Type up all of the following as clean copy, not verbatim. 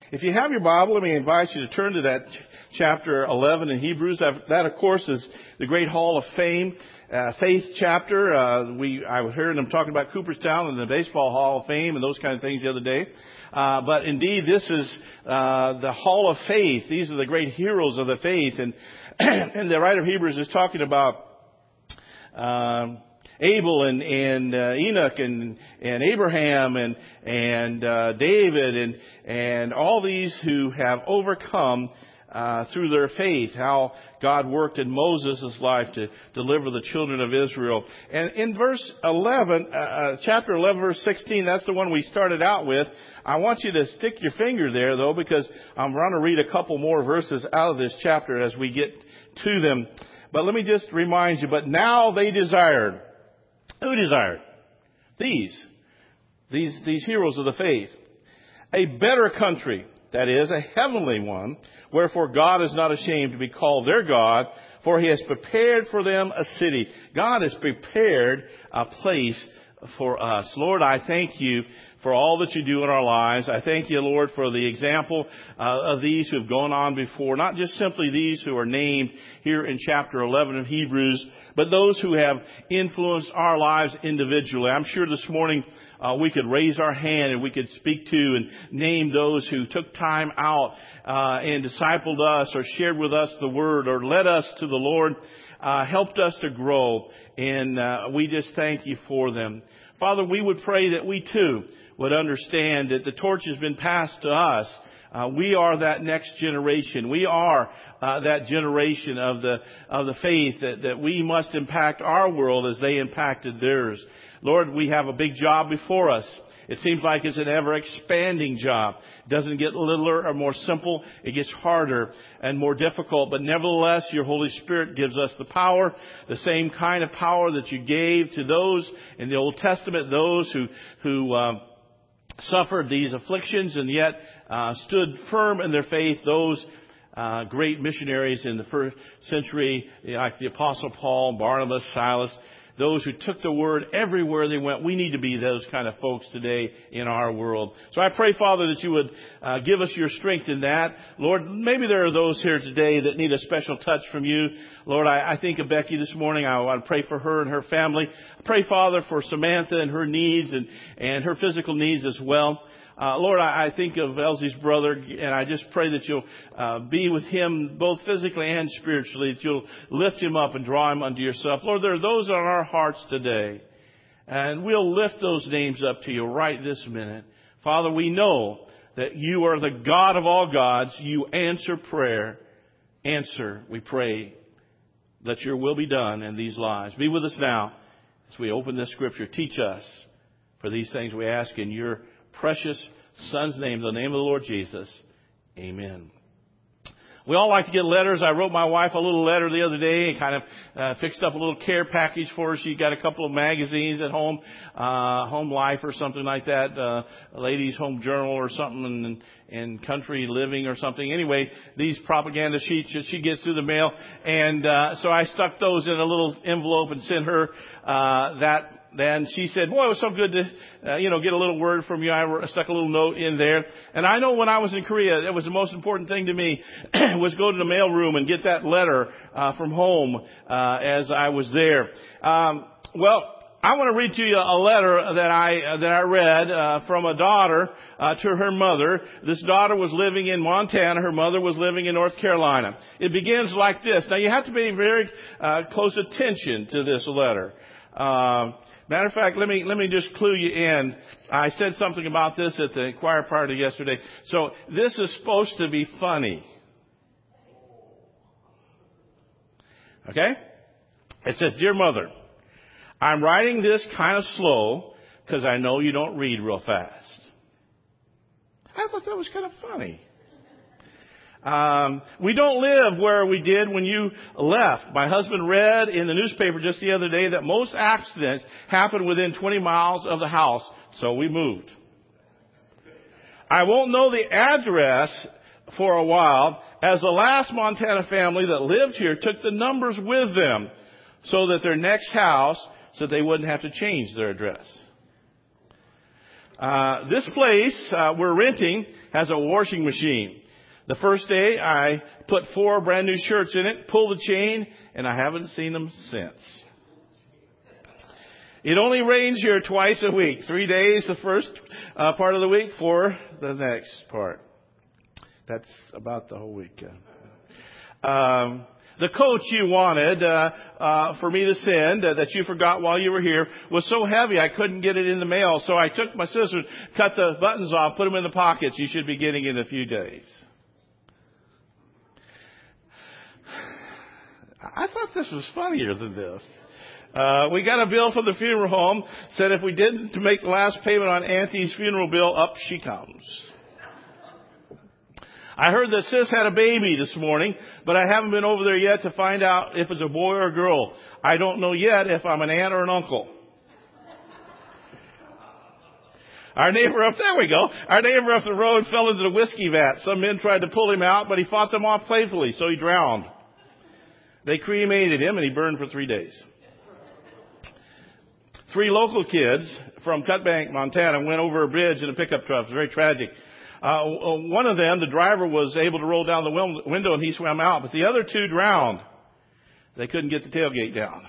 If you have your Bible, let me invite you to turn to that chapter 11 in Hebrews. That, of course, is the great Hall of Fame, faith chapter. I was hearing them talking about Cooperstown and the Baseball Hall of Fame and those kind of things the other day. But indeed, this is the Hall of Faith. These are the great heroes of the faith. And, and the writer of Hebrews is talking about Abel and Enoch and Abraham and David and all these who have overcome through their faith, how God worked in Moses' life to deliver the children of Israel. And in verse 11, chapter 11, verse 16, that's the one we started out with. I want you to stick your finger there, though, because I'm going to read a couple more verses out of this chapter as we get to them. But let me just remind you, but now they desired. Who desired? These heroes of the faith. A better country, that is, a heavenly one, wherefore God is not ashamed to be called their God, for He has prepared for them a city. God has prepared a place for us. Lord, I thank You for all that You do in our lives. I thank You, Lord, for the example of these who have gone on before. Not just simply these who are named here in chapter 11 of Hebrews, but those who have influenced our lives individually. I'm sure this morning we could raise our hand and we could speak to and name those who took time out and discipled us or shared with us the Word or led us to the Lord, helped us to grow. And we just thank You for them. Father, we would pray that we too would understand that the torch has been passed to us. We are that next generation. We are that generation of the faith that we must impact our world as they impacted theirs. Lord, we have a big job before us. It seems like it's an ever-expanding job. It doesn't get littler or more simple. It gets harder and more difficult. But nevertheless, Your Holy Spirit gives us the power, the same kind of power that You gave to those in the Old Testament, those who suffered these afflictions and yet stood firm in their faith. Those great missionaries in the first century, like the Apostle Paul, Barnabas, Silas, those who took the Word everywhere they went. We need to be those kind of folks today in our world. So I pray, Father, that You would give us Your strength in that. Lord, maybe there are those here today that need a special touch from You. Lord, I think of Becky this morning. I want to pray for her and her family. I pray, Father, for Samantha and her needs and her physical needs as well. Lord, I think of Elsie's brother, and I just pray that You'll be with him both physically and spiritually, that You'll lift him up and draw him unto Yourself. Lord, there are those on our hearts today, and we'll lift those names up to You right this minute. Father, we know that You are the God of all gods. You answer prayer. Answer, we pray, that Your will be done in these lives. Be with us now as we open this Scripture. Teach us. For these things we ask in Your precious Son's name, the name of the Lord Jesus. Amen. We all like to get letters. I wrote my wife a little letter the other day and kind of fixed up a little care package for her. She got a couple of magazines at home, Home Life or something like that, a Ladies' Home Journal or something, and Country Living or something. Anyway, these propaganda sheets that she gets through the mail. And so I stuck those in a little envelope and sent her that. Then she said, boy, it was so good to, get a little word from you. I stuck a little note in there. And I know when I was in Korea, it was the most important thing to me was go to the mail room and get that letter from home as I was there. Well, I want to read to you a letter that I read from a daughter to her mother. This daughter was living in Montana. Her mother was living in North Carolina. It begins like this. Now, you have to pay very close attention to this letter. Matter of fact, let me just clue you in. I said something about this at the choir party yesterday. So this is supposed to be funny. Okay? It says, Dear Mother, I'm writing this kind of slow because I know you don't read real fast. I thought that was kind of funny. We don't live where we did when you left. My husband read in the newspaper just the other day that most accidents happen within 20 miles of the house, so we moved. I won't know the address for a while, as the last Montana family that lived here took the numbers with them so that their next house, so they wouldn't have to change their address. This place we're renting has a washing machine. The first day, I put 4 brand new shirts in it, pulled the chain, and I haven't seen them since. It only rains here twice a week. 3 days the first part of the week, 4 the next part. That's about the whole week. The coat you wanted for me to send that you forgot while you were here was so heavy I couldn't get it in the mail. So I took my scissors, cut the buttons off, put them in the pockets. You should be getting it in a few days. I thought this was funnier than this. We got a bill from the funeral home, said if we didn't to make the last payment on Auntie's funeral bill, up she comes. I heard that Sis had a baby this morning, but I haven't been over there yet to find out if it's a boy or a girl. I don't know yet if I'm an aunt or an uncle. Our neighbor up the road fell into the whiskey vat. Some men tried to pull him out, but he fought them off playfully, so he drowned. They cremated him and he burned for 3 days. 3 local kids from Cutbank, Montana went over a bridge in a pickup truck. It was very tragic. One of them, the driver, was able to roll down the window and he swam out, but the other 2 drowned. They couldn't get the tailgate down.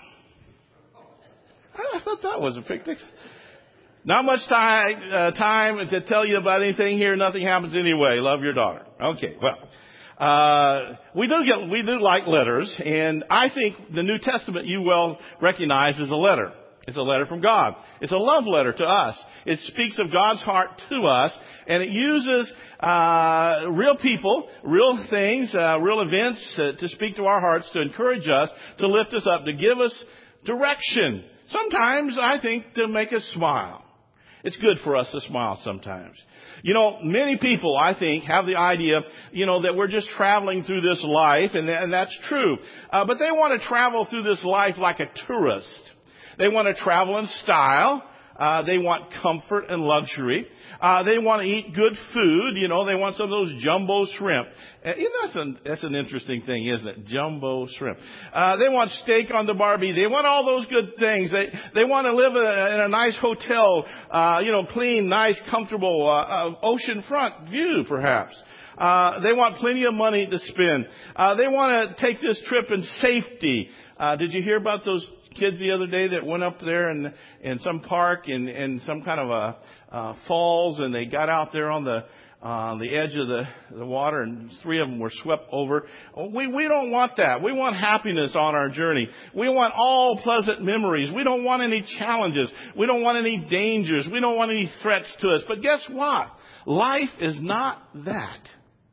I thought that was a picnic. Not much time to tell you about anything here. Nothing happens anyway. Love your daughter. Okay, well, we do like letters, and I think the New Testament you well recognize is a letter. It's a letter from God. It's a love letter to us. It speaks of God's heart to us, and it uses real people, real things, real events to speak to our hearts, to encourage us, to lift us up, to give us direction. Sometimes, I think, to make us smile. It's good for us to smile sometimes. You know, many people, I think, have the idea, that we're just traveling through this life, and that's true. But they want to travel through this life like a tourist. They want to travel in style. They want comfort and luxury. They want to eat good food. They want some of those jumbo shrimp. That's an interesting thing, isn't it? Jumbo shrimp. They want steak on the barbie. They want all those good things. They want to live in a nice hotel, clean, nice, comfortable, oceanfront view, perhaps. They want plenty of money to spend. They want to take this trip in safety. Did you hear about those kids the other day that went up there in some park in some kind of a falls, and they got out there on the edge of the water, and 3 of them were swept over. We don't want that. We want happiness on our journey. We want all pleasant memories. We don't want any challenges. We don't want any dangers. We don't want any threats to us. But guess what? Life is not that.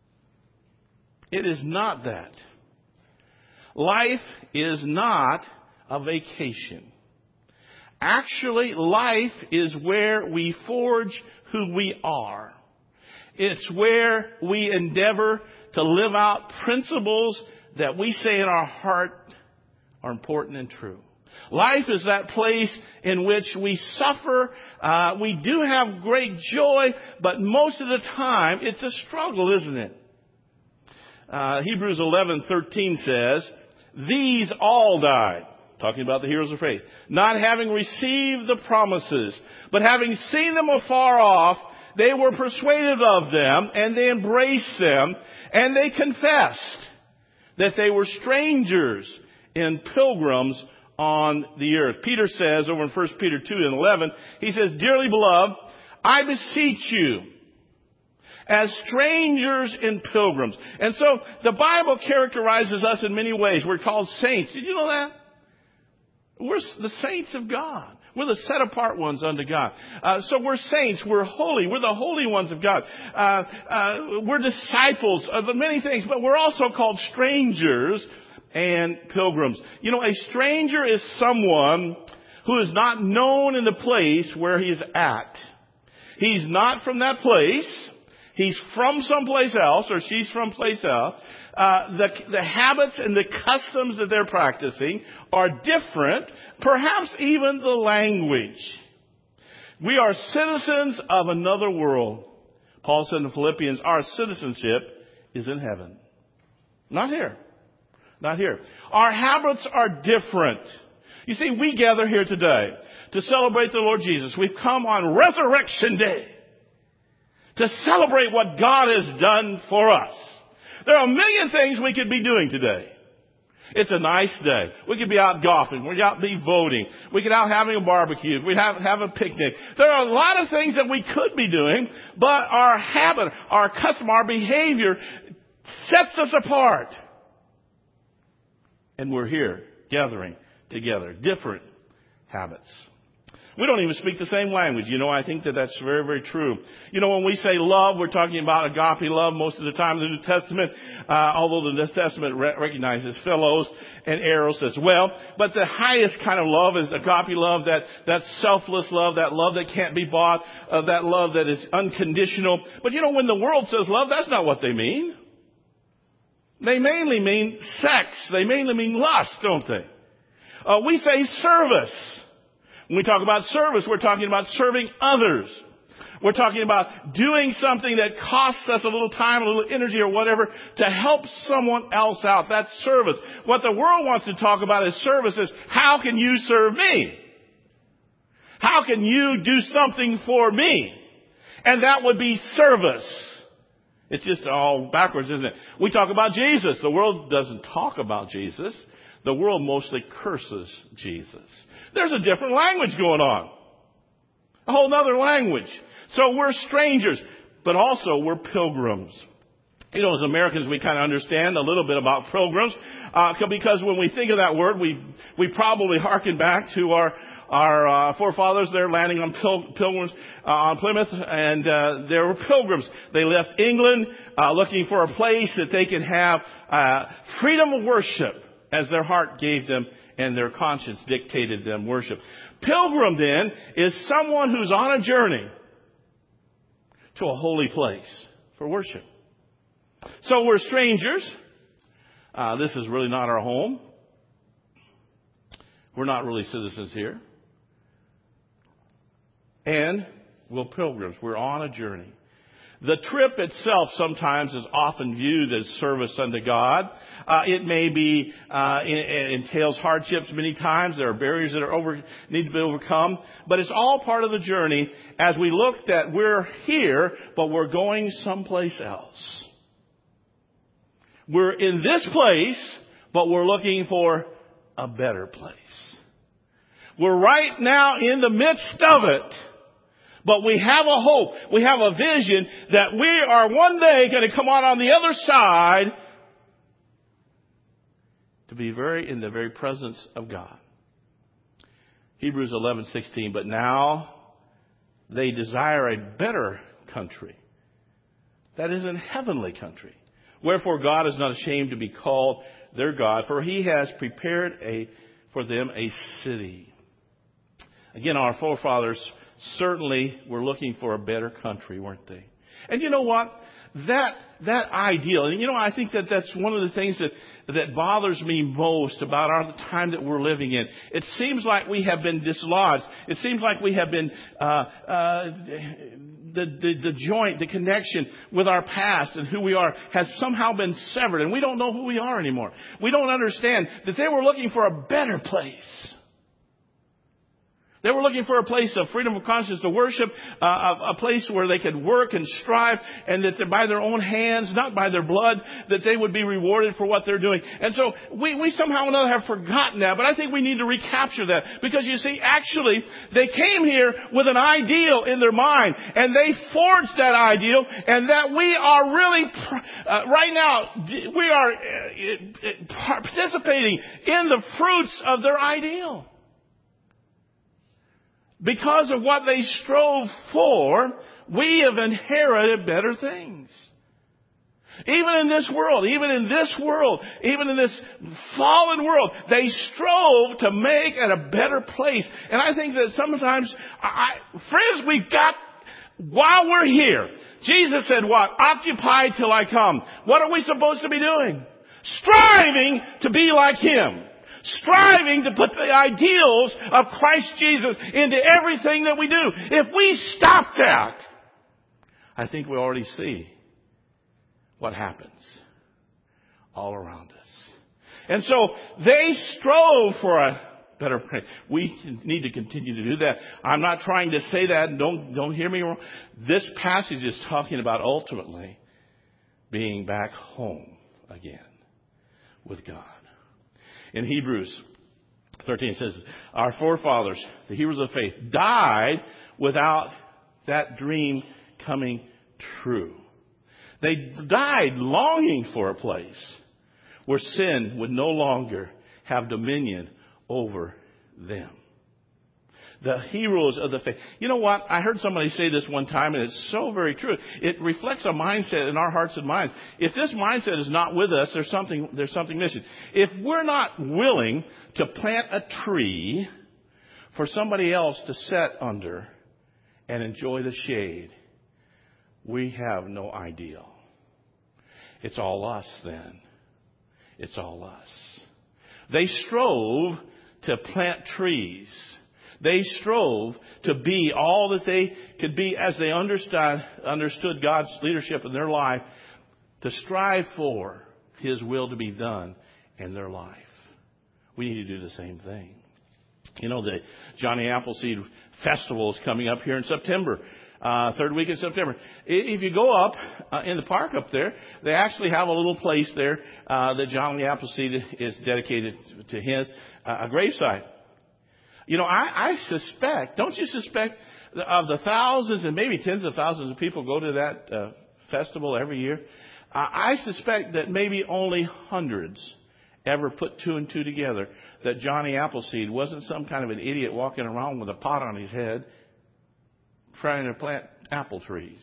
It is not that. Life is not a vacation. Actually, life is where we forge who we are. It's where we endeavor to live out principles that we say in our heart are important and true. Life is that place in which we suffer. We do have great joy, but most of the time it's a struggle, isn't it? Hebrews 11:13 says, "These all died," talking about the heroes of faith, "not having received the promises, but having seen them afar off, they were persuaded of them, and they embraced them, and they confessed that they were strangers and pilgrims on the earth." Peter says over in 1 Peter 2:11, he says, "Dearly beloved, I beseech you, as strangers and pilgrims." And so the Bible characterizes us in many ways. We're called saints. Did you know that? We're the saints of God. We're the set apart ones unto God. So we're saints. We're holy. We're the holy ones of God. We're disciples of many things, but we're also called strangers and pilgrims. A stranger is someone who is not known in the place where he is at. He's not from that place. He's from someplace else, or she's from place else. The habits and the customs that they're practicing are different, perhaps even the language. We are citizens of another world. Paul said in Philippians, our citizenship is in heaven. Not here. Not here. Our habits are different. You see, we gather here today to celebrate the Lord Jesus. We've come on Resurrection Day to celebrate what God has done for us. There are a million things we could be doing today. It's a nice day. We could be out golfing. We could out be voting. We could out having a barbecue. We'd have a picnic. There are a lot of things that we could be doing, but our habit, our custom, our behavior sets us apart. And we're here gathering together. Different habits. We don't even speak the same language. I think that's very, very true. When we say love, we're talking about agape love most of the time in the New Testament, although the New Testament recognizes philos and eros as well. But the highest kind of love is agape love, that selfless love, that love that can't be bought, that love that is unconditional. But when the world says love, that's not what they mean. They mainly mean sex. They mainly mean lust, don't they? We say service. When we talk about service, we're talking about serving others. We're talking about doing something that costs us a little time, a little energy or whatever to help someone else out. That's service. What the world wants to talk about as service is, how can you serve me? How can you do something for me? And that would be service. It's just all backwards, isn't it? We talk about Jesus. The world doesn't talk about Jesus. The world mostly curses Jesus. There's a different language going on. A whole other language. So we're strangers, but also we're pilgrims. As Americans, we kind of understand a little bit about pilgrims, because when we think of that word, we probably hearken back to our forefathers. They're landing on pilgrims on Plymouth, and they were pilgrims. They left England looking for a place that they could have freedom of worship as their heart gave them and their conscience dictated them worship. Pilgrim, then, is someone who's on a journey to a holy place for worship. So we're strangers. This is really not our home. We're not really citizens here. And we're pilgrims. We're on a journey. The trip itself sometimes is often viewed as service unto God. It may be, it entails hardships many times. There are barriers that need to be overcome. But it's all part of the journey as we look that we're here, but we're going someplace else. We're in this place, but we're looking for a better place. We're right now in the midst of it. But we have a hope. We have a vision that we are one day going to come out on the other side to be in the very presence of God. Hebrews 11:16. But now they desire a better country. That is, an heavenly country. Wherefore God is not ashamed to be called their God, for He has prepared for them a city. Again, our forefathers certainly were looking for a better country, weren't they? And you know what? That ideal, and I think that's one of the things that bothers me most about the time that we're living in. It seems like we have been dislodged. It seems like we have been the connection with our past and who we are has somehow been severed, and we don't know who we are anymore. We don't understand that they were looking for a better place. They were looking for a place of freedom of conscience to worship, a place where they could work and strive, and that by their own hands, not by their blood, that they would be rewarded for what they're doing. And so we somehow or another have forgotten that, but I think we need to recapture that. Because you see, actually, they came here with an ideal in their mind, and they forged that ideal, and that we are really, right now, we are participating in the fruits of their ideal. Because of what they strove for, we have inherited better things. Even in this world, even in this fallen world, they strove to make it a better place. And I think that sometimes, friends, while we're here, Jesus said what? Occupy till I come. What are we supposed to be doing? Striving to be like Him. Striving to put the ideals of Christ Jesus into everything that we do. If we stop that, I think we already see what happens all around us. And so they strove for a better place. We need to continue to do that. I'm not trying to say that. Don't hear me wrong. This passage is talking about ultimately being back home again with God. In Hebrews 13 it says, our forefathers, the heroes of faith, died without that dream coming true. They died longing for a place where sin would no longer have dominion over them. The heroes of the faith. You know what? I heard somebody say this one time, and it's so very true. It reflects a mindset in our hearts and minds. If this mindset is not with us, there's something missing. If we're not willing to plant a tree for somebody else to sit under and enjoy the shade, we have no ideal. It's all us then. It's all us. They strove to plant trees. They strove to be all that they could be as they understood God's leadership in their life, to strive for His will to be done in their life. We need to do the same thing. You know, the Johnny Appleseed Festival is coming up here in September. Third week in September. If you go up in the park up there, they actually have a little place there that Johnny Appleseed is dedicated to his, a gravesite. You know, I suspect, don't you suspect, of the thousands and maybe tens of thousands of people go to that festival every year, I suspect that maybe only hundreds ever put two and two together that Johnny Appleseed wasn't some kind of an idiot walking around with a pot on his head trying to plant apple trees,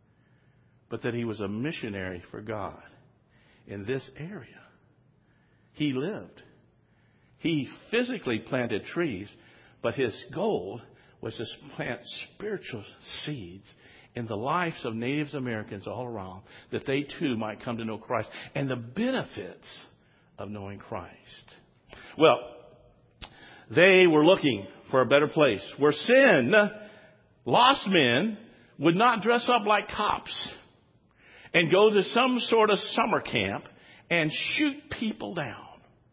but that he was a missionary for God in this area. He lived. He physically planted trees, but his goal was to plant spiritual seeds in the lives of Native Americans all around, that they too might come to know Christ and the benefits of knowing Christ. Well, they were looking for a better place where sin, lost men, would not dress up like cops and go to some sort of summer camp and shoot people down.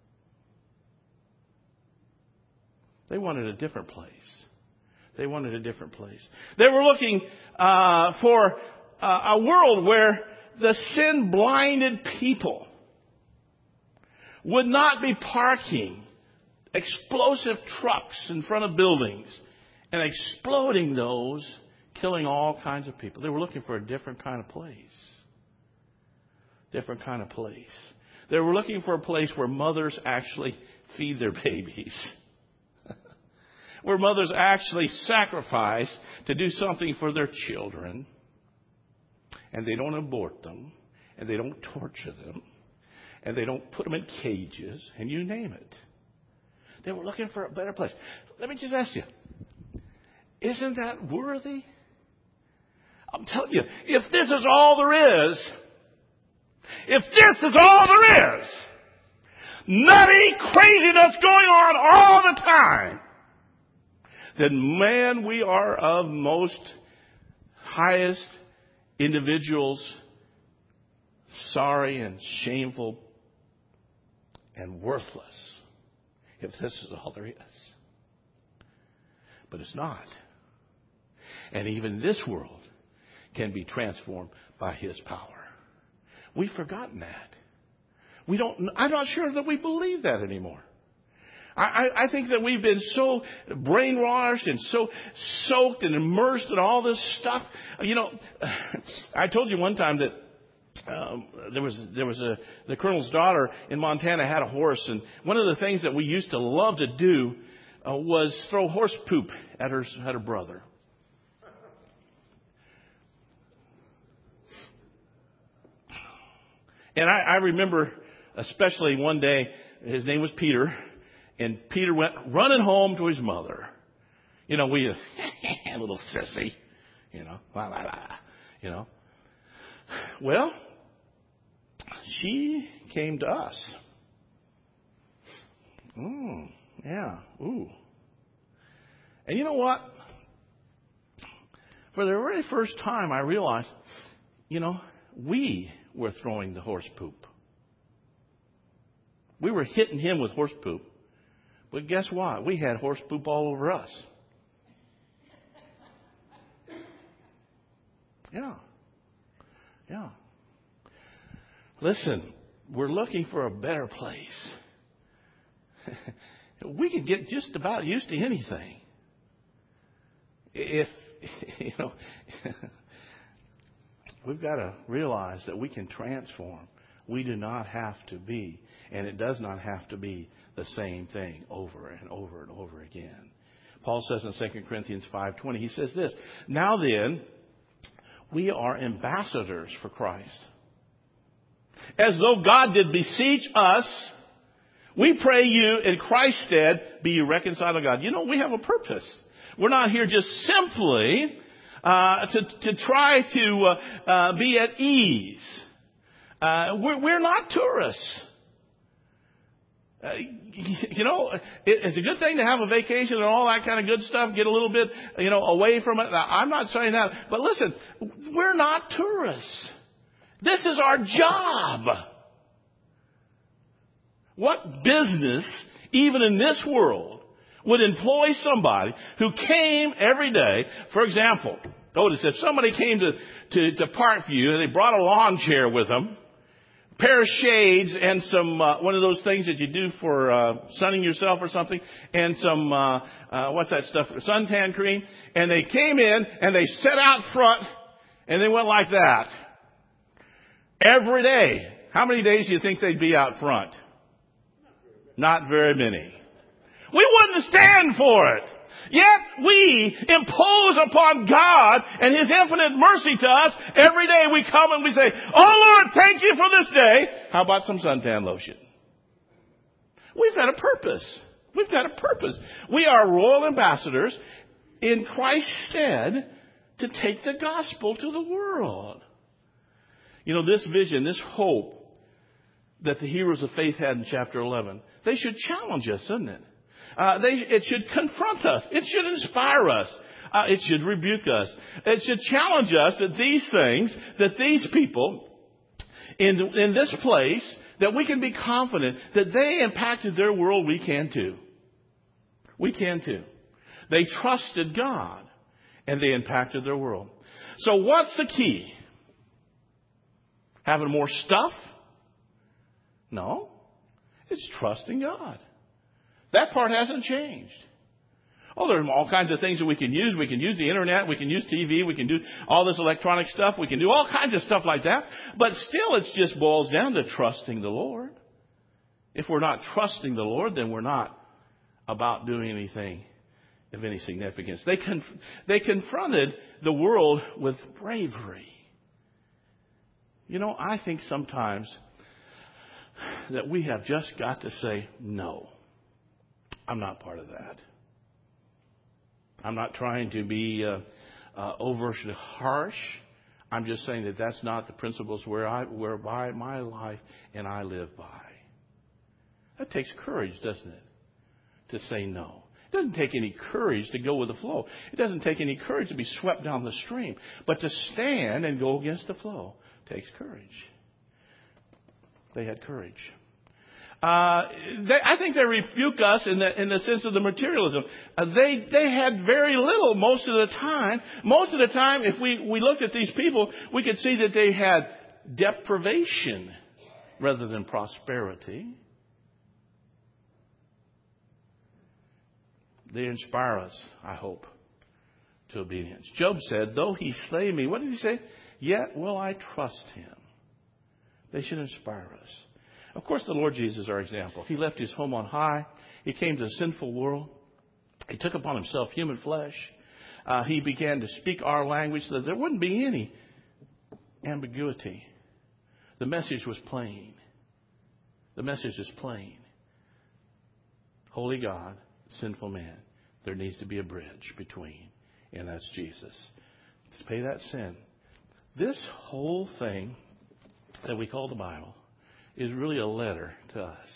They wanted a different place. They wanted a different place. They were looking for a world where the sin-blinded people would not be parking explosive trucks in front of buildings and exploding those, killing all kinds of people. They were looking for a different kind of place. Different kind of place. They were looking for a place where mothers actually feed their babies. Where mothers actually sacrifice to do something for their children. And they don't abort them. And they don't torture them. And they don't put them in cages. And you name it. They were looking for a better place. Let me just ask you. Isn't that worthy? I'm telling you, if this is all there is, nutty craziness going on all the time, then man, we are of most highest individuals sorry and shameful and worthless if this is all there is. But it's not. And even this world can be transformed by His power. We've forgotten that. I'm not sure that we believe that anymore. I think that we've been so brainwashed and so soaked and immersed in all this stuff. You know, I told you one time that the colonel's daughter in Montana had a horse, and one of the things that we used to love to do was throw horse poop at her brother. And I remember especially one day, his name was Peter, and Peter went running home to his mother. You know, we, a little sissy, you know, la la la, you know. Well, she came to us. Yeah, ooh. And you know what? For the very first time, I realized, you know, we were throwing the horse poop. We were hitting him with horse poop, But guess what? We had horse poop all over us. Yeah. Yeah. Listen, we're looking for a better place. We can get just about used to anything. If, we've got to realize that we can transform. We do not have to be, and it does not have to be the same thing over and over and over again. Paul says in 2 Corinthians 5:20, he says this, "Now then, we are ambassadors for Christ. As though God did beseech us, we pray you in Christ's stead, be you reconciled to God." We have a purpose. We're not here just simply to try to be at ease. We're not tourists. It's a good thing to have a vacation and all that kind of good stuff. Get a little bit, away from it. I'm not saying that. But listen, we're not tourists. This is our job. What business, even in this world, would employ somebody who came every day? For example, notice if somebody came to Parkview and they brought a lawn chair with them, a pair of shades and some one of those things that you do for sunning yourself or something, and some what's that stuff? Suntan cream. And they came in and they sat out front and they went like that every day. How many days do you think they'd be out front? Not very many. We wouldn't stand for it. Yet we impose upon God and His infinite mercy to us. Every day we come and we say, "Oh Lord, thank you for this day." How about some suntan lotion? We've got a purpose. We've got a purpose. We are royal ambassadors in Christ's stead to take the gospel to the world. This vision, this hope that the heroes of faith had in chapter 11, they should challenge us, doesn't it? It should confront us. It should inspire us. It should rebuke us. It should challenge us that these things, that these people in this place, that we can be confident that they impacted their world. We can too. We can too. They trusted God and they impacted their world. So what's the key? Having more stuff? No. It's trusting God. That part hasn't changed. Oh, there are all kinds of things that we can use. We can use the internet. We can use TV. We can do all this electronic stuff. We can do all kinds of stuff like that. But still, it just boils down to trusting the Lord. If we're not trusting the Lord, then we're not about doing anything of any significance. They confronted the world with bravery. I think sometimes that we have just got to say, no, I'm not part of that. I'm not trying to be overtly harsh. I'm just saying that that's not the principles whereby my life and I live by. That takes courage, doesn't it? To say no. It doesn't take any courage to go with the flow. It doesn't take any courage to be swept down the stream. But to stand and go against the flow takes courage. They had courage. I think they rebuke us in the sense of the materialism. They had very little most of the time. Most of the time, if we looked at these people, we could see that they had deprivation rather than prosperity. They inspire us, I hope, to obedience. Job said, "Though he slay me," what did he say? "Yet will I trust him." They should inspire us. Of course, the Lord Jesus is our example. He left His home on high. He came to a sinful world. He took upon Himself human flesh. He began to speak our language so that there wouldn't be any ambiguity. The message was plain. The message is plain. Holy God, sinful man. There needs to be a bridge between, and that's Jesus. To pay that sin. This whole thing that we call the Bible is really a letter to us.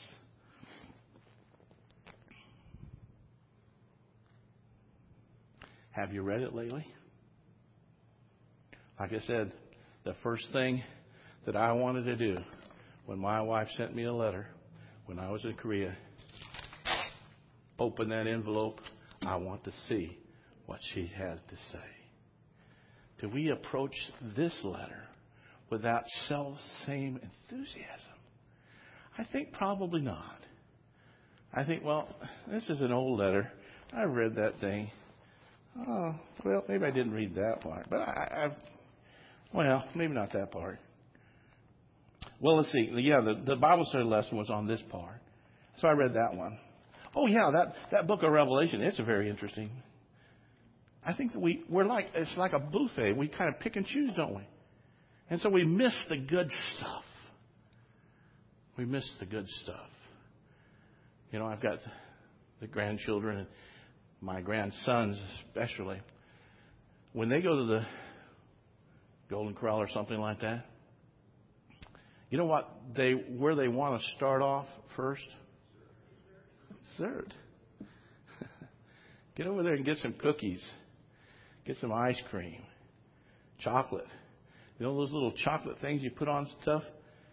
Have you read it lately? Like I said, the first thing that I wanted to do when my wife sent me a letter when I was in Korea, open that envelope. I want to see what she has to say. Do we approach this letter with that self-same enthusiasm? I think probably not. I think, well, this is an old letter. I read that thing. Oh, well, maybe I didn't read that part. But well, maybe not that part. Well, let's see. Yeah, the Bible study lesson was on this part. So I read that one. Oh, yeah, that book of Revelation, it's very interesting. I think that we're like, it's like a buffet. We kind of pick and choose, don't we? And so we miss the good stuff. We miss the good stuff. You know, I've got the grandchildren and my grandsons especially. When they go to the Golden Corral or something like that, you know what where they want to start off first? Dessert. Get over there and get some cookies. Get some ice cream. Chocolate. You know those little chocolate things you put on stuff?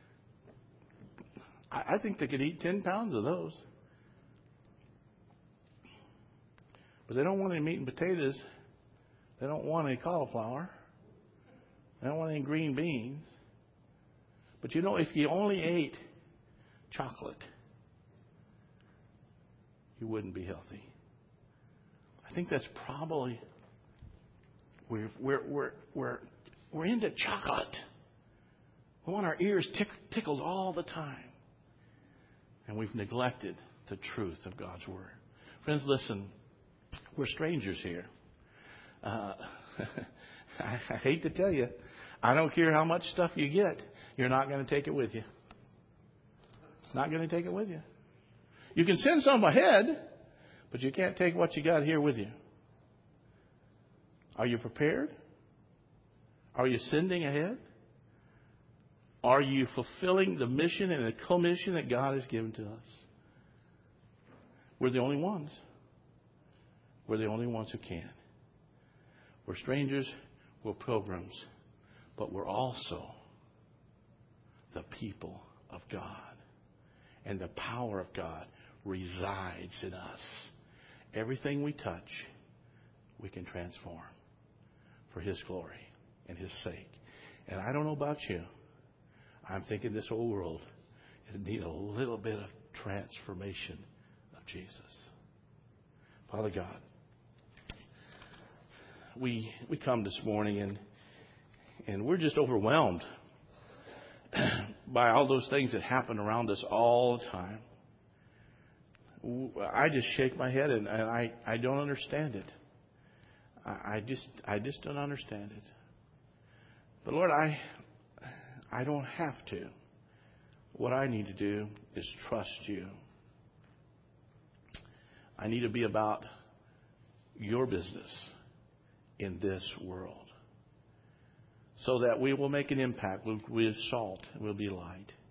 I think they could eat 10 pounds of those. But they don't want any meat and potatoes. They don't want any cauliflower. They don't want any green beans. But you know, if you only ate chocolate, you wouldn't be healthy. I think that's probably we're into chocolate. We want our ears tickled all the time, and we've neglected the truth of God's word. Friends, listen. We're strangers here. I hate to tell you, I don't care how much stuff you get, you're not going to take it with you. Not going to take it with you. You can send some ahead, but you can't take what you got here with you. Are you prepared? Are you sending ahead? Are you fulfilling the mission and the commission that God has given to us? We're the only ones. We're the only ones who can. We're strangers, we're pilgrims, but we're also the people of God. And the power of God resides in us. Everything we touch, we can transform for His glory and His sake. And I don't know about you. I'm thinking this whole world needs a little bit of transformation of Jesus. Father God, we come this morning and we're just overwhelmed by all those things that happen around us all the time. I just shake my head and I don't understand it. I just don't understand it. But Lord, I don't have to. What I need to do is trust you. I need to be about your business in this world so that we will make an impact. We'll be salt. We'll be light.